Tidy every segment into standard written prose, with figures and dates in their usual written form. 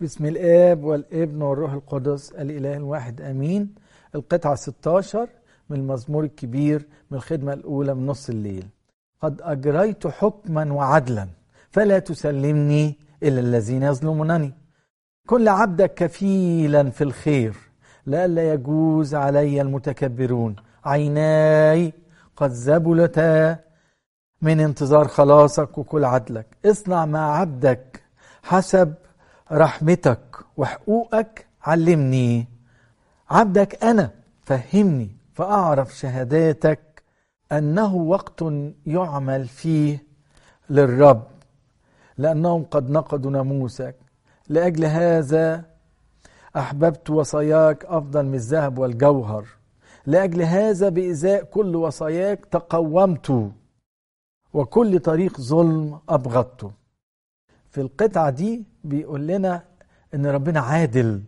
بسم الآب والابن والروح القدس الإله الواحد أمين. القطعة 16 من المزمور الكبير من الخدمة الأولى من نص الليل. قد أجريت حكما وعدلا فلا تسلمني إلى الذين يظلمونني. كن لعبدك كفيلا في الخير لئلا يجوز علي المتكبرون. عيناي قد زبلتا من انتظار خلاصك وكل عدلك. اصنع مع عبدك حسب رحمتك وحقوقك علمني. عبدك أنا فهمني فأعرف شهاداتك أنه وقت يعمل فيه للرب لأنهم قد نقضوا ناموسك. لأجل هذا أحببت وصاياك أفضل من الذهب والجوهر. لأجل هذا بإزاء كل وصاياك تقومت وكل طريق ظلم أبغضته. في القطعة دي بيقول لنا إن ربنا عادل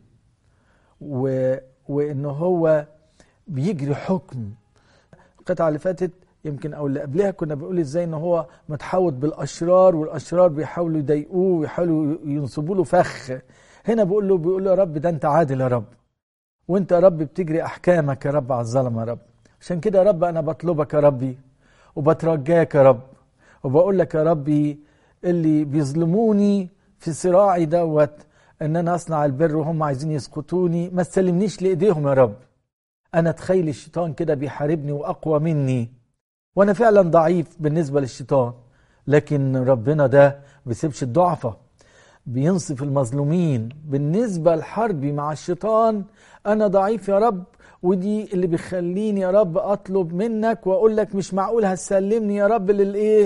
وإنه هو بيجري حكم. القطعة اللي فاتت يمكن أو اللي قبلها كنا بنقول إزاي إن هو متحوط بالأشرار والأشرار بيحاولوا يضايقوه ويحاولوا ينصبوا له فخ. هنا بيقول له يا رب ده أنت عادل يا رب، وأنت يا رب بتجري أحكامك يا رب على الظلمة يا رب. عشان كده يا رب أنا بطلبك يا ربي وبترجاك يا رب وبقول لك يا ربي اللي بيظلموني في صراعي دوت ان انا اصنع البر وهم عايزين يسقطوني، ما تسلمنيش لايديهم يا رب. انا تخيل الشيطان كده بيحاربني واقوى مني وانا فعلا ضعيف بالنسبة للشيطان، لكن ربنا ده بيسيبش الضعفة، بينصف المظلومين. بالنسبة لحربي مع الشيطان انا ضعيف يا رب، ودي اللي بيخليني يا رب اطلب منك واقول لك مش معقول هتسلمني يا رب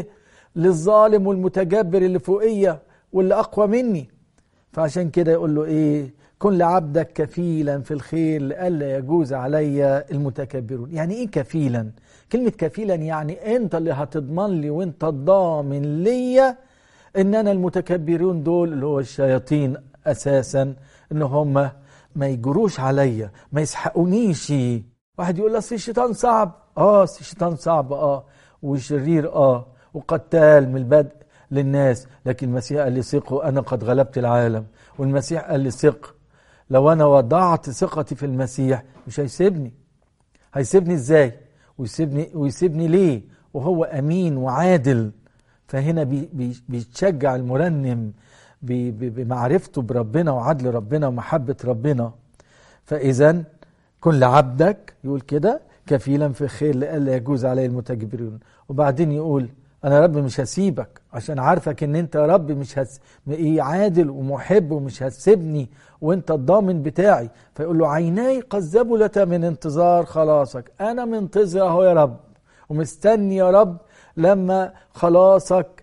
للظالم والمتجبر اللي فوقية واللي أقوى مني. فعشان كده يقول له كن لعبدك كفيلا في الخير لئلا يجوز علي المتكبرون. يعني ايه كفيلا؟ كلمة كفيلا يعني انت اللي هتضمن لي وانت الضامن ليا ان انا المتكبرون دول اللي هو الشياطين اساسا ان هم ما يجروش عليا، ما يسحقونيش. واحد يقول اصل الشيطان صعب، الشيطان صعب وشرير وقتال من البدء للناس، لكن المسيح قال لي ثقوا انا قد غلبت العالم. والمسيح قال لي ثق، لو انا وضعت ثقتي في المسيح مش هيسيبني ازاي؟ ويسيبني ليه وهو امين وعادل. فهنا بيتشجع المرنم بمعرفته بربنا وعدل ربنا ومحبة ربنا. فاذا كن لعبدك يقول كده كفيلا في الخير لئلا يجوز عليه المتكبرون. وبعدين يقول انا رب مش هسيبك عشان عارفك ان انت يا رب مش عادل ومحب ومش هتسيبني وانت الضامن بتاعي. فيقول له عيناي قد زبلتا من انتظار خلاصك. انا منتظر اهو يا رب ومستني يا رب لما خلاصك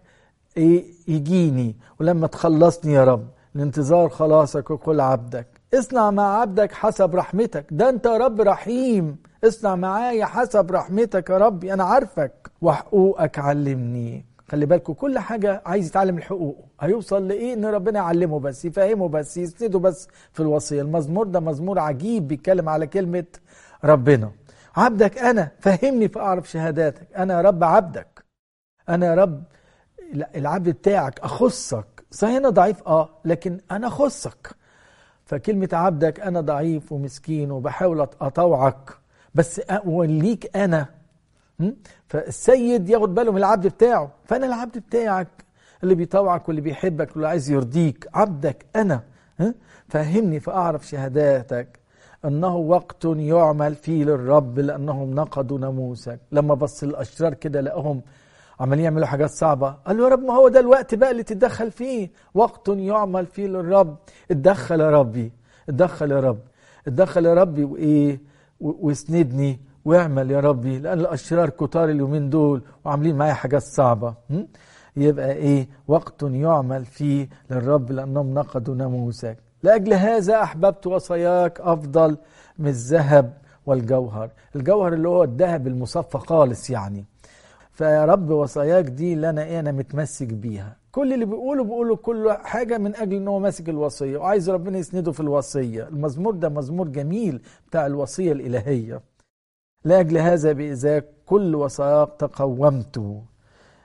يجيني ولما تخلصني يا رب. لانتظار خلاصك وكل عبدك. اصنع مع عبدك حسب رحمتك. ده انت يا رب رحيم، اصنع معايا حسب رحمتك يا ربي، انا عارفك. وحقوقك علمني. خلي بالكم كل حاجة عايز يتعلم الحقوق هيوصل ان ربنا يعلمه بس، يفهمه بس، يسنده بس في الوصية. المزمور ده مزمور عجيب بيتكلم على كلمة ربنا. عبدك انا فهمني فاعرف شهاداتك. انا يا رب عبدك، انا يا رب العبد بتاعك، اخصك. صحيح انا ضعيف لكن انا اخصك. فكلمة عبدك أنا ضعيف ومسكين وبحاول أطوعك بس أوليك أنا. فالسيد ياخد باله من العبد بتاعه، فأنا العبد بتاعك اللي بيطوعك واللي بيحبك واللي عايز يرضيك. عبدك أنا. فهمني فأعرف شهاداتك أنه وقت يعمل فيه للرب لأنهم نقضوا ناموسك. لما بص الأشرار كده لقاهم عمالين يعملوا حاجات صعبة، قال له يا رب ما هو ده الوقت بقى اللي تتدخل فيه، وقت يعمل فيه للرب. اتدخل يا ربي، اتدخل يا رب، اتدخل يا ربي واسندني واعمل يا ربي، لأن الأشرار كتار اليومين دول وعاملين معايا حاجات صعبة. يبقى وقت يعمل فيه للرب لأنهم نقضوا ناموسك. لأجل هذا أحببت وصاياك أفضل من الذهب والجوهر. الجوهر اللي هو الذهب المصفى خالص يعني. فيا رب وصاياك دي اللي انا متمسك بيها. كل اللي بيقولوا كل حاجة من اجل ان هو ماسك الوصية وعايز ربنا يسنده في الوصية. المزمور ده مزمور جميل بتاع الوصية الالهية. لاجل هذا بإزاء كل وصاياك تقومت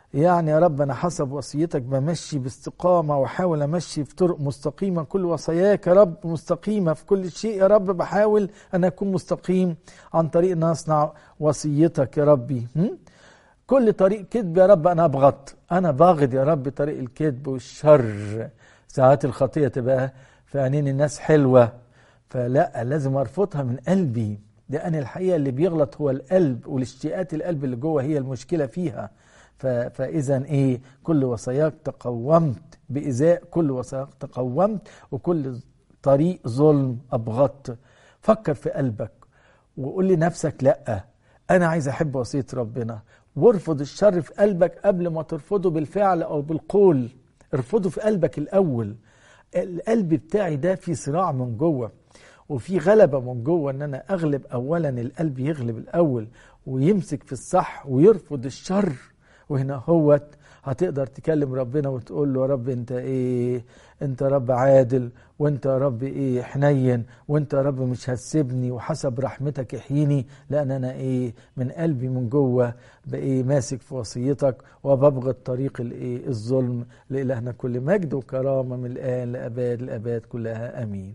يعني يا رب أنا حسب وصيتك بمشي باستقامة وحاول أمشي في طرق مستقيمة، كل وصاياك يا رب مستقيمة في كل شيء يا رب، بحاول أن أكون مستقيم عن طريق أن أصنع وصيتك يا ربي. كل طريق كذب يا رب أنا أنا باغض يا رب طريق الكذب والشر. ساعات الخطية تبقى في عينين الناس حلوة، فلا لازم أرفضها من قلبي، لأن الحقيقة اللي بيغلط هو القلب، والاشتياقات القلب اللي جوه هي المشكلة فيها. فإذا إيه، كل وصاياك تقومت بإزاء، كل وصاياك تقومت، وكل طريق ظلم أبغضت. فكر في قلبك وقول لنفسك لأ، أنا عايز أحب وصية ربنا، وارفض الشر في قلبك قبل ما ترفضه بالفعل أو بالقول. ارفضه في قلبك الأول. القلب بتاعي ده في صراع من جوه، وفي غلبة من جوه، ان انا اغلب اولا، القلب يغلب الاول ويمسك في الصح ويرفض الشر. وهنا هو هتقدر تكلم ربنا وتقول له يا رب انت ايه، انت رب عادل، وانت يا رب ايه حنين، وانت يا رب مش هتسيبني، وحسب رحمتك احييني، لان انا ايه من قلبي من جوه بايه ماسك في وصيتك وببغض طريق الايه الظلم. لإلهنا كل مجد وكرامة من الآن لأباد الأباد كلها، امين.